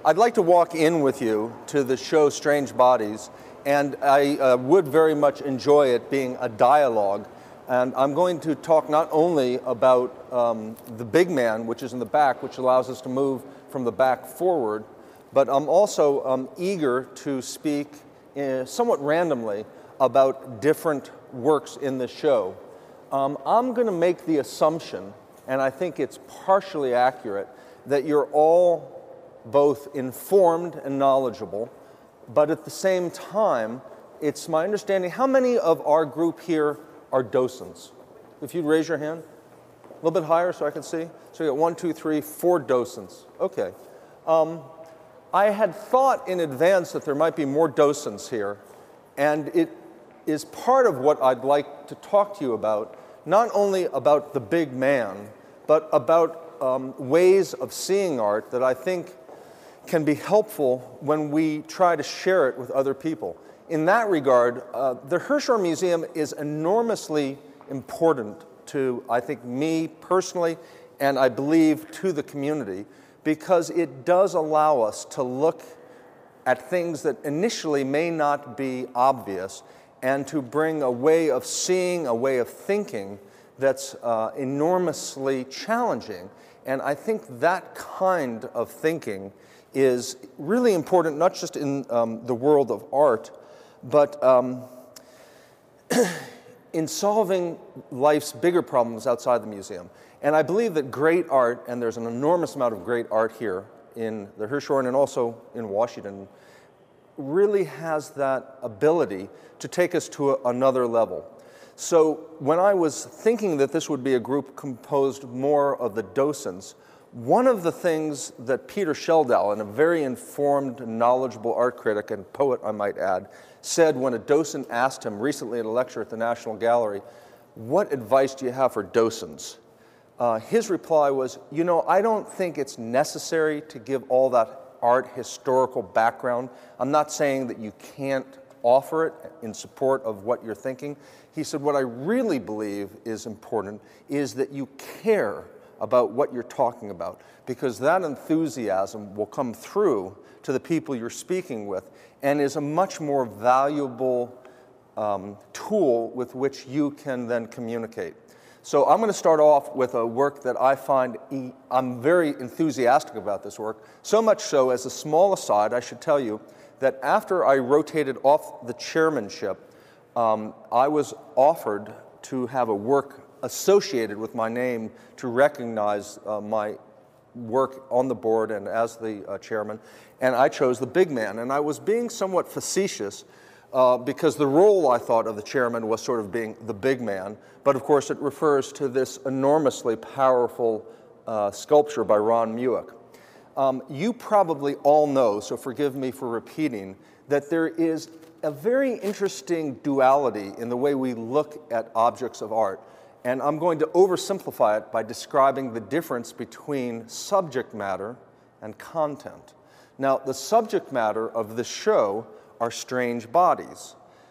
I'd like to walk in with you to the show Strange Bodies, and I would very much enjoy it being a dialogue. And I'm going to talk not only about the big man, which is in the back, which allows us to move from the back forward, but I'm also eager to speak somewhat randomly about different works in the show. I'm going to make the assumption, and I think it's partially accurate, that you're all both informed and knowledgeable, but at the same time, it's my understanding, how many of our group here are docents? If you'd raise your hand. A little bit higher so I can see. So you got 1, 2, 3, 4 docents. Okay. I had thought in advance that there might be more docents here, and it is part of what I'd like to talk to you about, not only about the big man, but about ways of seeing art that I think can be helpful when we try to share it with other people. In that regard, the Hirshhorn Museum is enormously important to, I think, me personally, and I believe to the community, because it does allow us to look at things that initially may not be obvious, and to bring a way of seeing, a way of thinking that's enormously challenging. And I think that kind of thinking is really important, not just in the world of art, but in solving life's bigger problems outside the museum. And I believe that great art, and there's an enormous amount of great art here in the Hirshhorn and also in Washington, really has that ability to take us to another level. So when I was thinking that this would be a group composed more of the docents, one of the things that Peter Schjeldahl, and a very informed, knowledgeable art critic and poet, I might add, said when a docent asked him recently at a lecture at the National Gallery, "What advice do you have for docents?" His reply was, "You know, I don't think it's necessary to give all that art historical background. I'm not saying that you can't offer it in support of what you're thinking." He said, "What I really believe is important is that you care about what you're talking about, because that enthusiasm will come through to the people you're speaking with and is a much more valuable tool with which you can then communicate." So I'm going to start off with a work that I find, I'm very enthusiastic about this work, so much so, as a small aside, I should tell you that after I rotated off the chairmanship, I was offered to have a work associated with my name to recognize my work on the board and as the chairman, and I chose the big man. And I was being somewhat facetious because the role, I thought, of the chairman was sort of being the big man, but of course it refers to this enormously powerful sculpture by Ron Mueck. You probably all know, so forgive me for repeating, that there is a very interesting duality in the way we look at objects of art. And I'm going to oversimplify it by describing the difference between subject matter and content. Now, the subject matter of the show are strange bodies.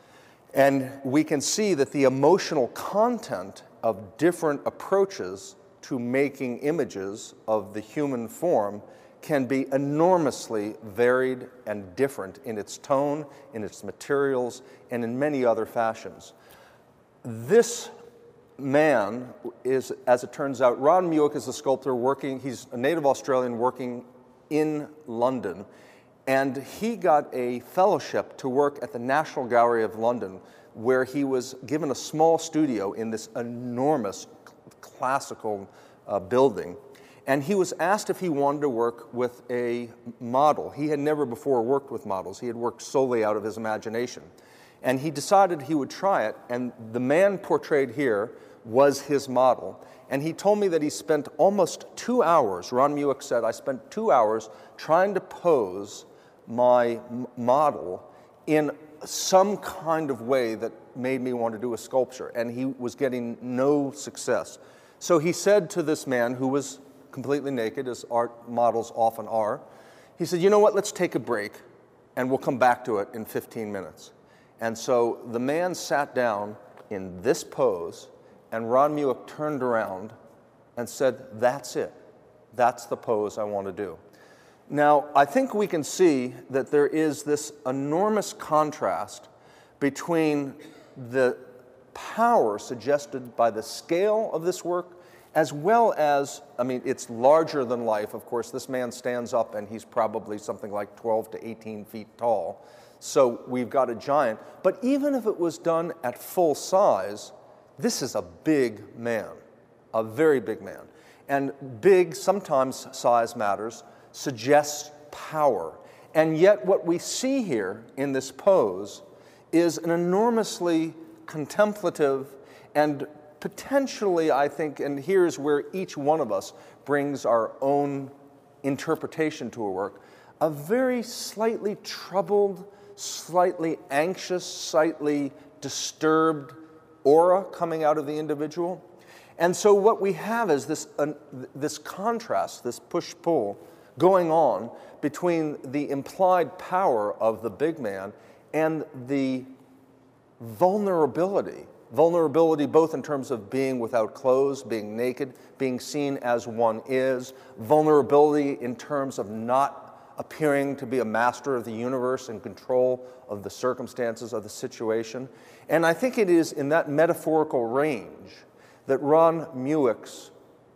And we can see that the emotional content of different approaches to making images of the human form can be enormously varied and different in its tone, in its materials, and in many other fashions. This man is, as it turns out, Ron Mueck is a sculptor working, he's a native Australian working in London, and he got a fellowship to work at the National Gallery of London, where he was given a small studio in this enormous classical building. And he was asked if he wanted to work with a model. He had never before worked with models. He had worked solely out of his imagination. And he decided he would try it, and the man portrayed here was his model. And he told me that he spent almost 2 hours, Ron Mueck said, "I spent 2 hours trying to pose my model in some kind of way that made me want to do a sculpture," and he was getting no success. So he said to this man, who was completely naked, as art models often are, he said, "You know what, let's take a break, and we'll come back to it in 15 minutes. And so the man sat down in this pose, and Ron Mueck turned around and said, "That's it. That's the pose I want to do." Now, I think we can see that there is this enormous contrast between the power suggested by the scale of this work, as well as, I mean, it's larger than life. Of course, this man stands up and he's probably something like 12 to 18 feet tall. So we've got a giant. But even if it was done at full size, this is a big man, a very big man. And big, sometimes size matters, suggests power. And yet what we see here in this pose is an enormously contemplative and potentially, I think, and here's where each one of us brings our own interpretation to a work, a very slightly troubled, slightly anxious, slightly disturbed aura coming out of the individual. And so what we have is this contrast, this push-pull going on between the implied power of the big man and the vulnerability both in terms of being without clothes, being naked, being seen as one is, vulnerability in terms of not appearing to be a master of the universe in control of the circumstances of the situation. And I think it is in that metaphorical range that Ron Mueck's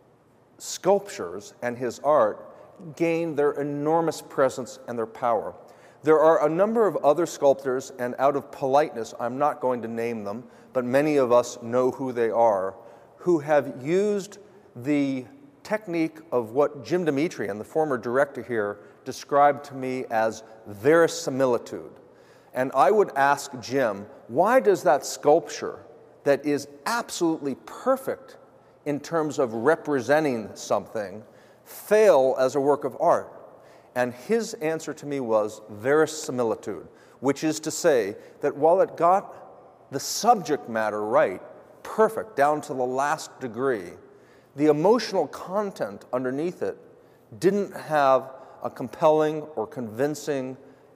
sculptures and his art gain their enormous presence and their power. There are a number of other sculptors, and out of politeness, I'm not going to name them, but many of us know who they are, who have used the technique of what Jim Dimitrian, the former director here, described to me as verisimilitude. And I would ask Jim, why does that sculpture that is absolutely perfect in terms of representing something fail as a work of art? And his answer to me was verisimilitude, which is to say that while it got the subject matter right, perfect, down to the last degree, the emotional content underneath it didn't have a compelling or convincing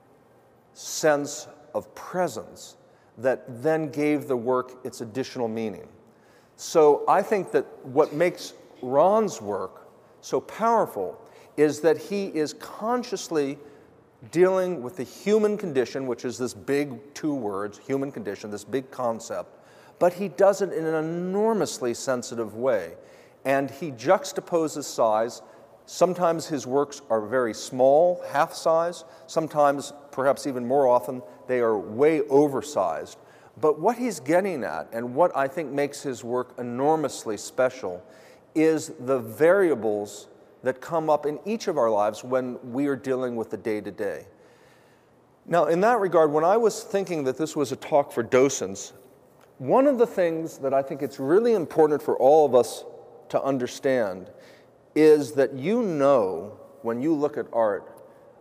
sense of presence that then gave the work its additional meaning. So I think that what makes Ron's work so powerful is that he is consciously dealing with the human condition, which is this big 2 words, human condition, this big concept, but he does it in an enormously sensitive way. And he juxtaposes size. Sometimes his works are very small, half size. Sometimes, perhaps even more often, they are way oversized. But what he's getting at, and what I think makes his work enormously special, is the variables that come up in each of our lives when we are dealing with the day-to-day. Now, in that regard, when I was thinking that this was a talk for docents, one of the things that I think it's really important for all of us to understand is that you know, when you look at art,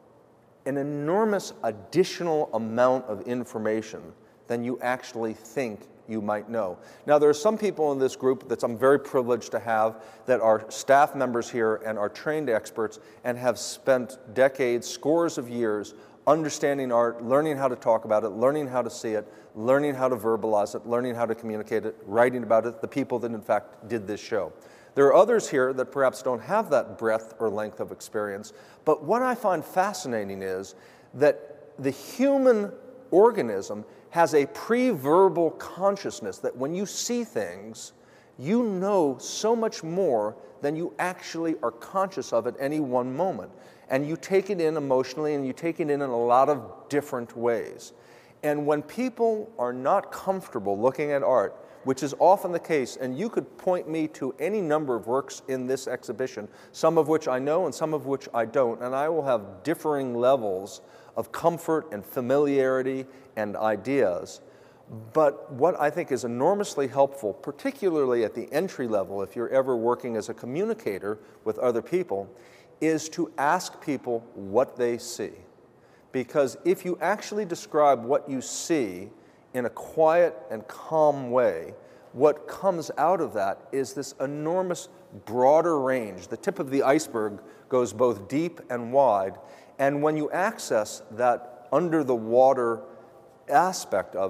an enormous additional amount of information than you actually think you might know. Now, there are some people in this group that I'm very privileged to have that are staff members here and are trained experts and have spent decades, scores of years, understanding art, learning how to talk about it, learning how to see it, learning how to verbalize it, learning how to communicate it, writing about it, the people that in fact did this show. There are others here that perhaps don't have that breadth or length of experience, but what I find fascinating is that the human organism has a pre-verbal consciousness that when you see things, you know so much more than you actually are conscious of at any one moment. And you take it in emotionally, and you take it in a lot of different ways. And when people are not comfortable looking at art, which is often the case, and you could point me to any number of works in this exhibition, some of which I know and some of which I don't, and I will have differing levels of comfort and familiarity and ideas. But what I think is enormously helpful, particularly at the entry level, if you're ever working as a communicator with other people, is to ask people what they see. Because if you actually describe what you see in a quiet and calm way, what comes out of that is this enormous broader range. The tip of the iceberg goes both deep and wide, and when you access that under the water aspect of it,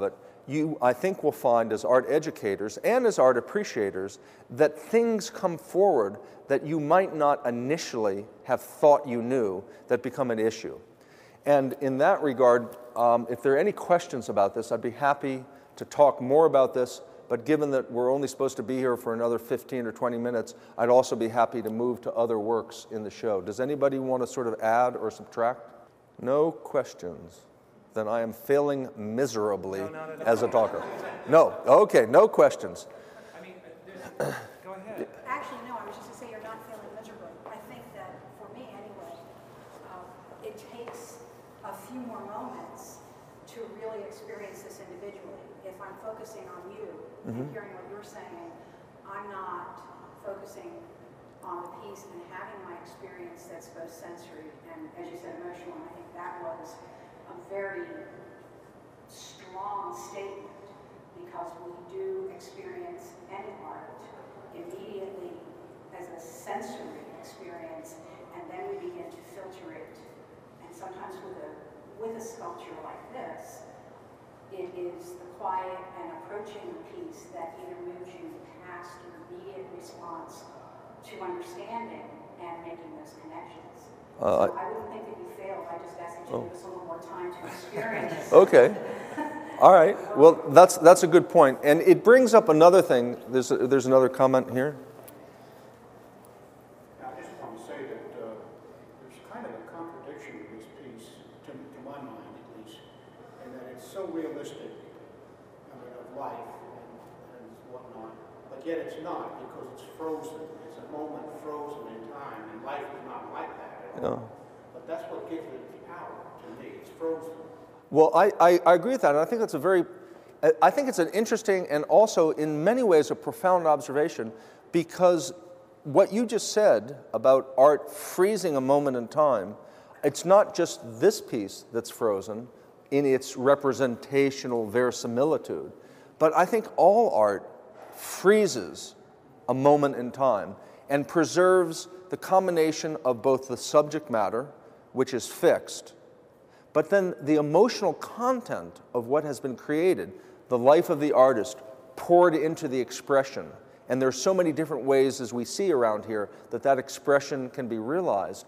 you, I think, will find as art educators and as art appreciators that things come forward that you might not initially have thought you knew that become an issue. And in that regard, if there are any questions about this, I'd be happy to talk more about this, but given that we're only supposed to be here for another 15 or 20 minutes, I'd also be happy to move to other works in the show. Does anybody want to sort of add or subtract? No questions. Then I am failing miserably as a talker. No, okay, no questions. I mean, go ahead. Actually, no, I was just going to say you're not feeling miserable. I think that, for me anyway, it takes a few more moments to really experience this individually. If I'm focusing on you and hearing what you're saying, I'm not focusing on the piece and having my experience that's both sensory and, as you said, emotional. And I think that was a very strong statement, because we do experience any art immediately as a sensory experience, and then we begin to filter it. And sometimes with a sculpture like this, it is the quiet and approaching the piece that either moves you past your immediate response to understanding and making those connections. So I wouldn't think that you failed. I just asked that you give us a little more time to experience. Okay. All right. Well, that's a good point. And it brings up another thing. There's another comment here. I just want to say that there's kind of a contradiction to this piece, to my mind at least, in that it's so realistic, of life and whatnot, but yet it's not, because it's frozen. It's a moment frozen in time, and life is not like that at all. But that's what gives it power to me. It's frozen. Well, I agree with that, and I think I think it's an interesting and also in many ways a profound observation, because what you just said about art freezing a moment in time, it's not just this piece that's frozen in its representational verisimilitude, but I think all art freezes a moment in time and preserves the combination of both the subject matter, which is fixed, but then the emotional content of what has been created, the life of the artist poured into the expression. And there's so many different ways, as we see around here, that expression can be realized,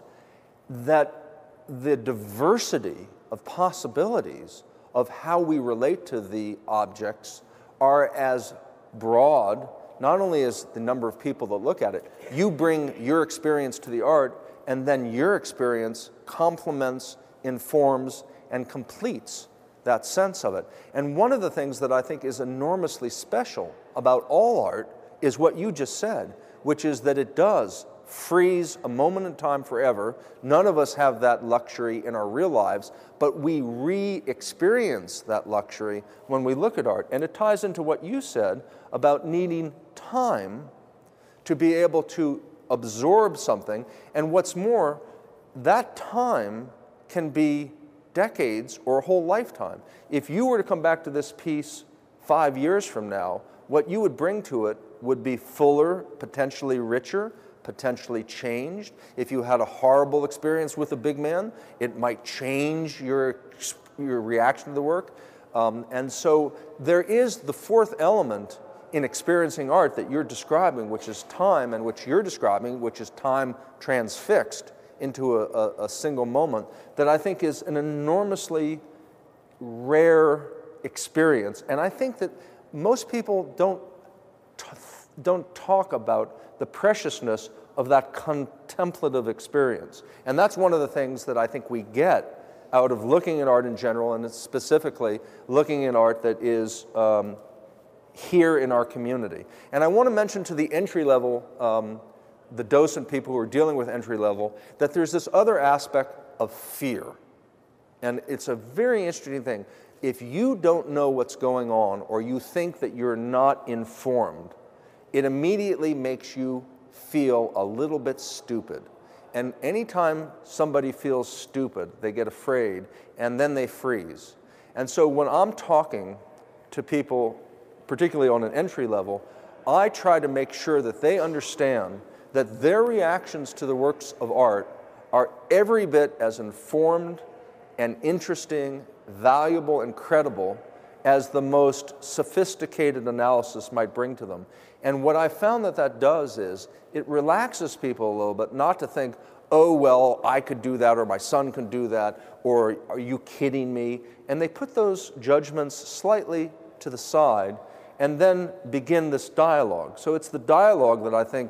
that the diversity of possibilities of how we relate to the objects are as broad, not only as the number of people that look at it. You bring your experience to the art, and then your experience complements, informs, and completes that sense of it. And one of the things that I think is enormously special about all art is what you just said, which is that it does freeze a moment in time forever. None of us have that luxury in our real lives, but we re-experience that luxury when we look at art. And it ties into what you said about needing time to be able to absorb something. And what's more, that time can be decades or a whole lifetime. If you were to come back to this piece 5 years from now, what you would bring to it would be fuller, potentially richer, potentially changed. If you had a horrible experience with a big man, it might change your reaction to the work. And so there is the fourth element in experiencing art that you're describing, which is time, and which you're describing, which is time transfixed into a single moment, that I think is an enormously rare experience. And I think that most people don't talk about the preciousness of that contemplative experience. And that's one of the things that I think we get out of looking at art in general, and specifically looking at art that is here in our community. And I want to mention to the entry level, the docent people who are dealing with entry level, that there's this other aspect of fear. And it's a very interesting thing. If you don't know what's going on, or you think that you're not informed, it immediately makes you feel a little bit stupid. And anytime somebody feels stupid, they get afraid, and then they freeze. And so when I'm talking to people, particularly on an entry level, I try to make sure that they understand that their reactions to the works of art are every bit as informed and interesting, valuable and credible as the most sophisticated analysis might bring to them. And what I found that does is it relaxes people a little bit, not to think, oh, well, I could do that, or my son can do that, or are you kidding me? And they put those judgments slightly to the side and then begin this dialogue. So it's the dialogue that I think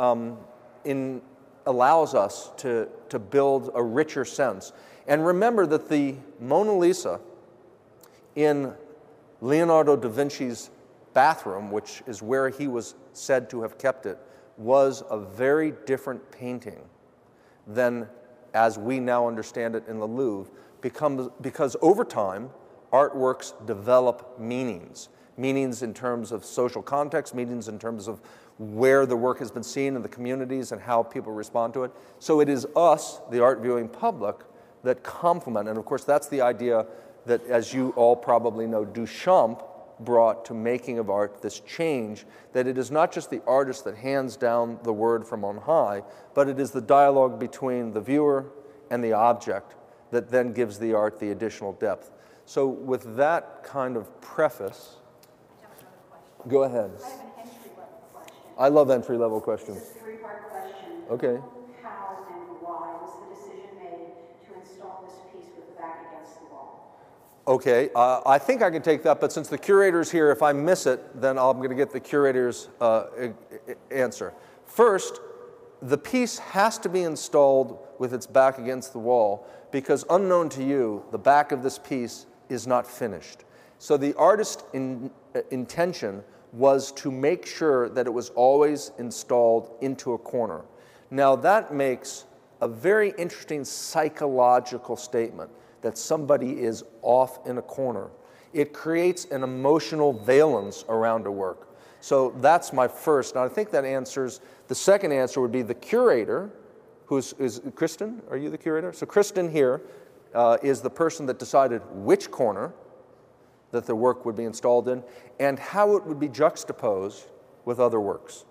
allows us to build a richer sense. And remember that the Mona Lisa in Leonardo da Vinci's bathroom, which is where he was said to have kept it, was a very different painting than as we now understand it in the Louvre, because over time, artworks develop meanings in terms of social context, meanings in terms of where the work has been seen in the communities and how people respond to it. So it is us, the art viewing public, that complement, and of course that's the idea that, as you all probably know, Duchamp brought to making of art, this change, that it is not just the artist that hands down the word from on high, but it is the dialogue between the viewer and the object that then gives the art the additional depth. So with that kind of preface, go ahead. I have an entry-level question. I love entry-level questions. It's a three-part question. Okay. How and why was the decision made to install this piece with the back against the wall? Okay, I think I can take that, but since the curator's here, if I miss it, then I'm going to get the curator's answer. First, the piece has to be installed with its back against the wall because, unknown to you, the back of this piece is not finished. So the artist's intention was to make sure that it was always installed into a corner. Now that makes a very interesting psychological statement, that somebody is off in a corner. It creates an emotional valence around a work. So that's my first, and I think that answers, the second answer would be the curator, is Kristen, are you the curator? So Kristen here is the person that decided which corner that the work would be installed in and how it would be juxtaposed with other works.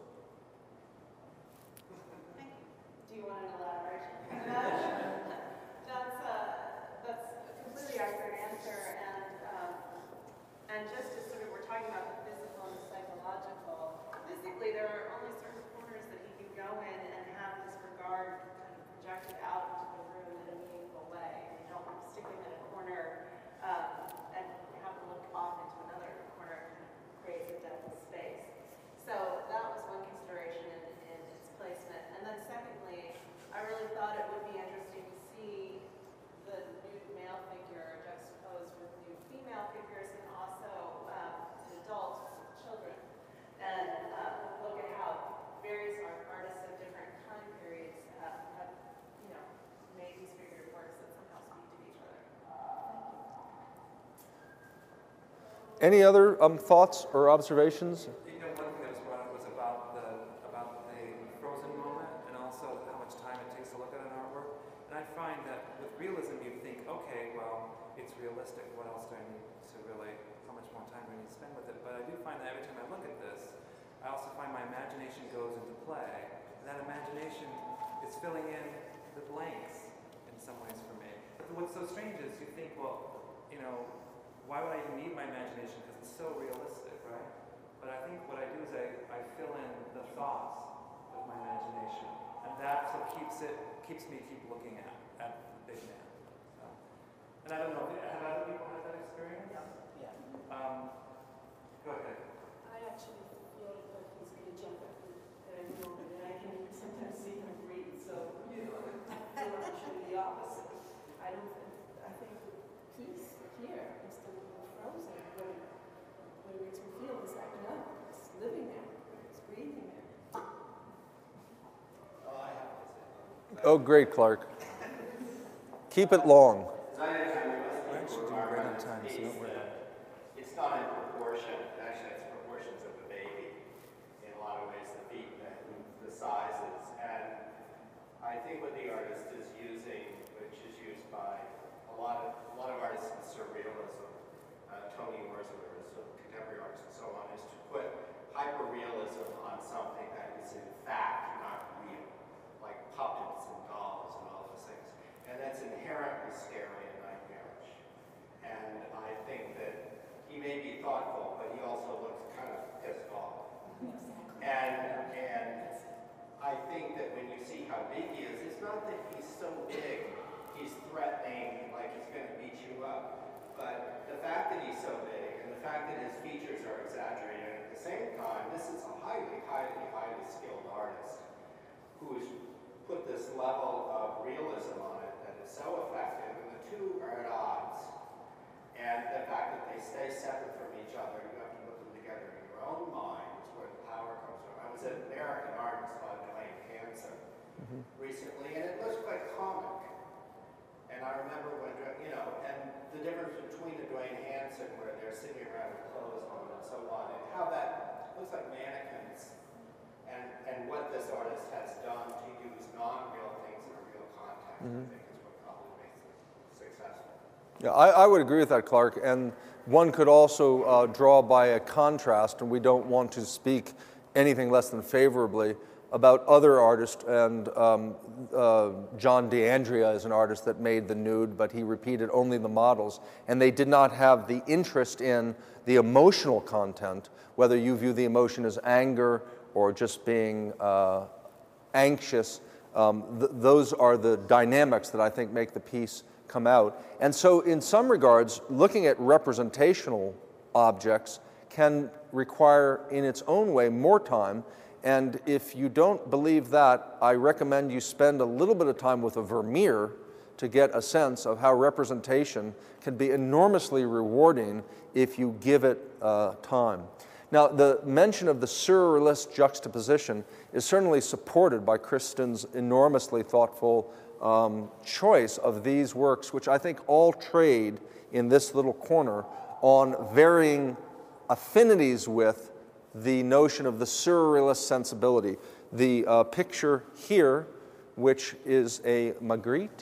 Do you want an elaboration? That's a completely accurate answer, and just as sort of we're talking about the physical and the psychological, physically there are only certain corners that he can go in and have this regard kind of projected out into the room in a meaningful way. You don't stick him in a corner and have him look off into another corner and create a depth of space. So that was one consideration in its placement. And then secondly, I really thought it would be interesting to see the nude male figure juxtaposed with nude female figures and also adult children. And look at how various artists of different time periods have made these figurative works that somehow speak to each other. Any other thoughts or observations? You know, one thing that was brought up was about the frozen moment and also how much time it takes to look at an artwork. And I find that with realism, you think, okay, well, it's realistic. What else do I need to really? How much more time do I need to spend with it? But I do find that every time I look at this, I also find my imagination goes into play. And that imagination is filling in the blanks in some ways for me. But what's so strange is you think, well, why would I even need my imagination? Because it's so realistic, right? But I think what I do is I fill in the thoughts with my imagination. And that's what keeps me keep looking at the big man. So. And I don't know, have other people had that experience? Yeah. Go ahead. I actually feel like he's going to jump at any moment, and I can sometimes see him breathe. So, we're actually the opposite. I think the piece here is the frozen. What it makes me feel is like, no, it's living there, it's breathing there. Oh, great, Clark. Keep it long. We're actually doing great on time, so don't worry about it. It's not in proportion. Actually, it's proportions of the baby in a lot of ways, the feet and the sizes. And I think what the artist is using, which is used by a lot of artists in surrealism, Tony Wordsworth, contemporary artists and so on, is to put hyperrealism on something that is in fact not real, like puppets and dolls and all those things. And that's inherently scary and nightmarish. And I think that he may he's so big, and the fact that his features are exaggerated. At the same time, this is a highly, highly, highly skilled artist who's put this level of realism on it that is so effective, and the two are at odds. And the fact that they stay separate from each other, you have to put them together in your own mind, is where the power comes from. I was at American Artist by Dwayne Hanson recently, and it was quite comic. And I remember when, and the difference between the Dwayne Hanson, where they're sitting around with clothes on and so on, and how that looks like mannequins, and what this artist has done to use non-real things in a real context, I think is what probably makes it successful. Yeah, I would agree with that, Clark. And one could also draw by a contrast, and we don't want to speak anything less than favorably about other artists. And John D'Andrea is an artist that made the nude, but he repeated only the models. And they did not have the interest in the emotional content, whether you view the emotion as anger or just being anxious. Those are the dynamics that I think make the piece come out. And so in some regards, looking at representational objects can require in its own way more time. And if you don't believe that, I recommend you spend a little bit of time with a Vermeer to get a sense of how representation can be enormously rewarding if you give it time. Now, the mention of the surrealist juxtaposition is certainly supported by Kristen's enormously thoughtful choice of these works, which I think all trade in this little corner on varying affinities with the notion of the surrealist sensibility. The picture here, which is a Magritte,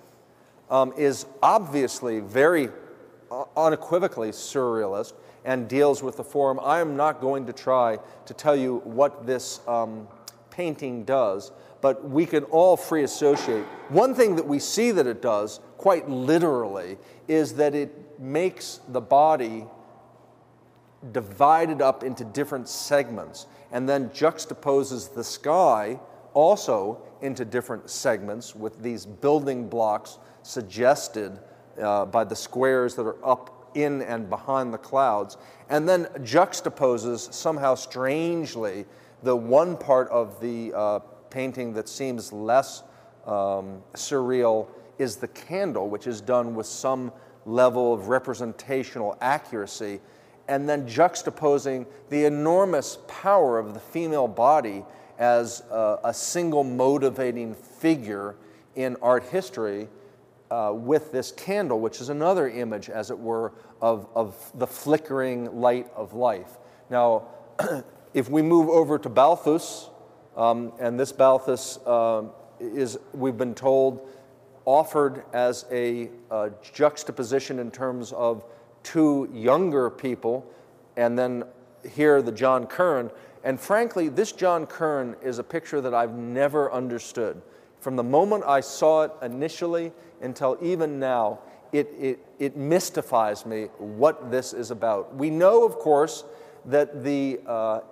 is obviously very unequivocally surrealist and deals with the form. I am not going to try to tell you what this painting does, but we can all free associate. One thing that we see that it does, quite literally, is that it makes the body divided up into different segments and then juxtaposes the sky also into different segments with these building blocks suggested by the squares that are up in and behind the clouds, and then juxtaposes somehow strangely the one part of the painting that seems less surreal is the candle, which is done with some level of representational accuracy, and then juxtaposing the enormous power of the female body as a single motivating figure in art history with this candle, which is another image, as it were, of the flickering light of life. Now, if we move over to Balthus, and this Balthus is, we've been told, offered as a juxtaposition in terms of two younger people, and then here the John Curran. And frankly, this John Curran is a picture that I've never understood. From the moment I saw it initially until even now, it mystifies me what this is about. We know, of course, that the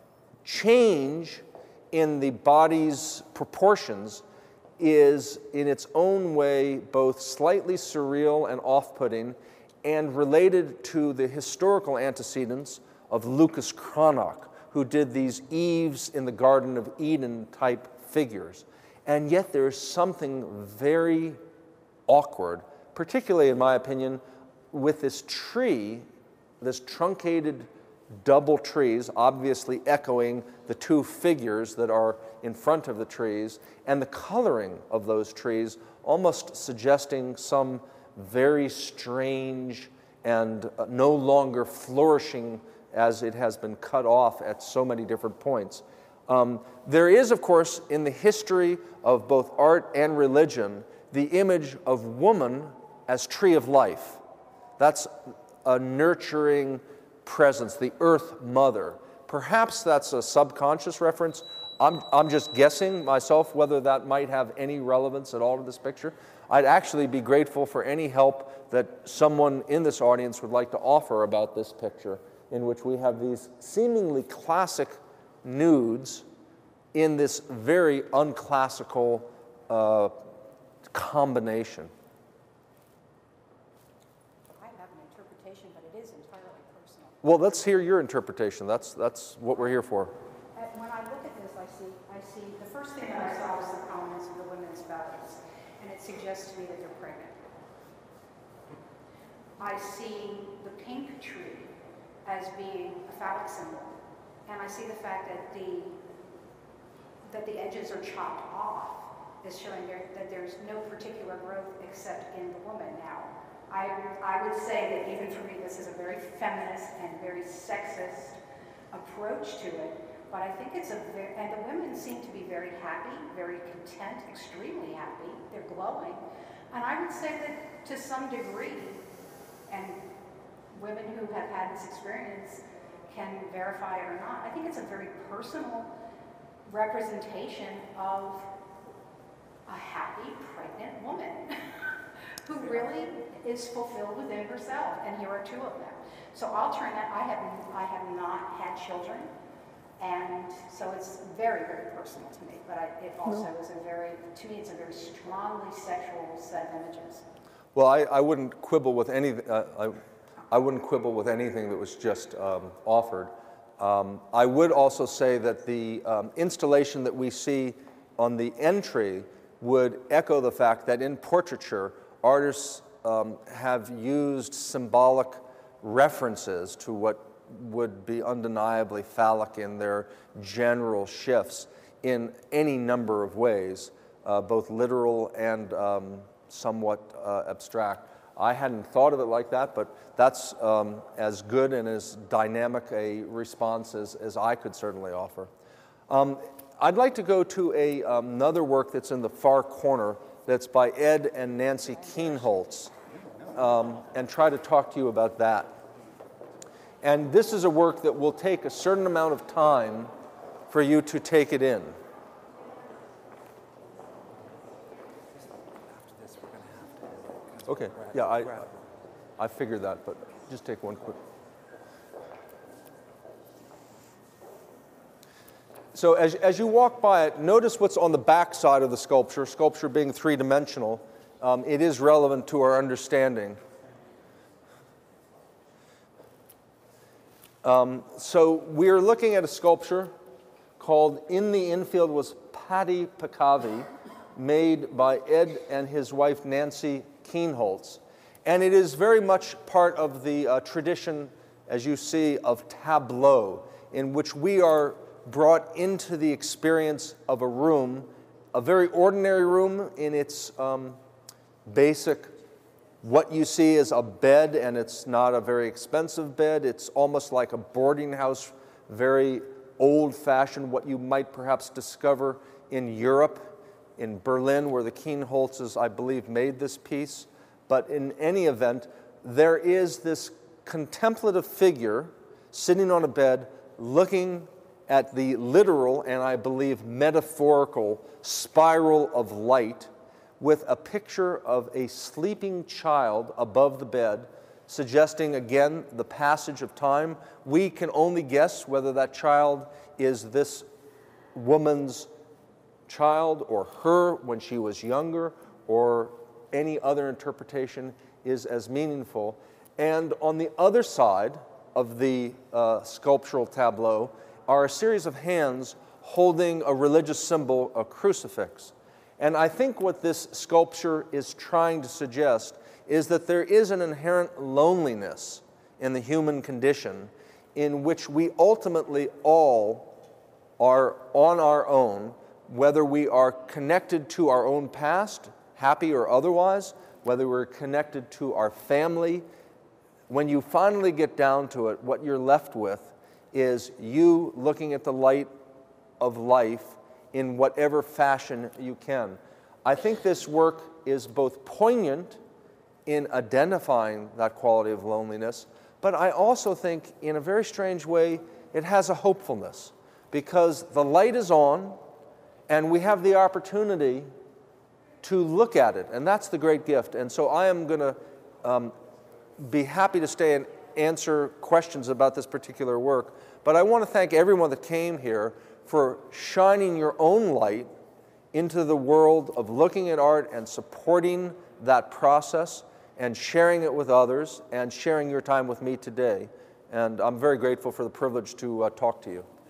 change in the body's proportions is in its own way both slightly surreal and off-putting, and related to the historical antecedents of Lucas Cranach, who did these Eves in the Garden of Eden type figures. And yet there's something very awkward, particularly in my opinion, with this tree, this truncated double trees, obviously echoing the two figures that are in front of the trees, and the coloring of those trees almost suggesting some very strange and no longer flourishing as it has been cut off at so many different points. There is, of course, in the history of both art and religion, the image of woman as tree of life. That's a nurturing presence, the earth mother. Perhaps that's a subconscious reference. I'm just guessing myself whether that might have any relevance at all to this picture. I'd actually be grateful for any help that someone in this audience would like to offer about this picture, in which we have these seemingly classic nudes in this very unclassical combination. I have an interpretation, but it is entirely personal. Well, let's hear your interpretation. That's what we're here for. When I look at this, I see the first thing that I saw was the prominence of the women's bellies, and it suggests to me that they're pregnant. I see the pink tree as being a phallic symbol, and I see the fact that the edges are chopped off is showing that there's no particular growth except in the woman. Now, I would say that even for me, this is a very feminist and very sexist approach to it, but I think it's and the women seem to be very happy, very content, extremely happy. They're glowing. And I would say that to some degree, and women who have had this experience can verify it or not, I think it's a very personal representation of a happy, pregnant woman who really is fulfilled within herself. And here are two of them. So I'll turn that. I have not had children, and so it's very, very personal to me. But it also is to me, it's a very strongly sexual set of images. Well, I wouldn't quibble with any. I wouldn't quibble with anything that was just offered. I would also say that the installation that we see on the entry would echo the fact that in portraiture, artists have used symbolic references to what would be undeniably phallic in their general shifts in any number of ways, both literal and somewhat abstract. I hadn't thought of it like that, but that's as good and as dynamic a response as I could certainly offer. I'd like to go to another work that's in the far corner that's by Ed and Nancy Kienholz, and try to talk to you about that. And this is a work that will take a certain amount of time for you to take it in. Okay, yeah, I figured that, but just take one quick. So as you walk by it, notice what's on the back side of the sculpture, sculpture being three-dimensional. It is relevant to our understanding. So we're looking at a sculpture called In the Infield was Patti Peccavi, made by Ed and his wife Nancy Kienholz. And it is very much part of the tradition, as you see, of tableau, in which we are brought into the experience of a room, a very ordinary room in its basic, what you see is a bed, and it's not a very expensive bed. It's almost like a boarding house, very old-fashioned, what you might perhaps discover in Europe, in Berlin, where the Kienholzes, I believe, made this piece. But in any event, there is this contemplative figure sitting on a bed looking at the literal and I believe metaphorical spiral of light with a picture of a sleeping child above the bed, suggesting again the passage of time. We can only guess whether that child is this woman's child or her when she was younger, or any other interpretation is as meaningful. And on the other side of the sculptural tableau are a series of hands holding a religious symbol, a crucifix. And I think what this sculpture is trying to suggest is that there is an inherent loneliness in the human condition in which we ultimately all are on our own, whether we are connected to our own past, happy or otherwise, whether we're connected to our family. When you finally get down to it, what you're left with is you looking at the light of life in whatever fashion you can. I think this work is both poignant in identifying that quality of loneliness, but I also think, in a very strange way, it has a hopefulness, because the light is on, and we have the opportunity to look at it, and that's the great gift. And so I am going to be happy to stay and answer questions about this particular work, but I want to thank everyone that came here for shining your own light into the world of looking at art and supporting that process. and sharing it with others and sharing your time with me today. And I'm very grateful for the privilege to talk to you.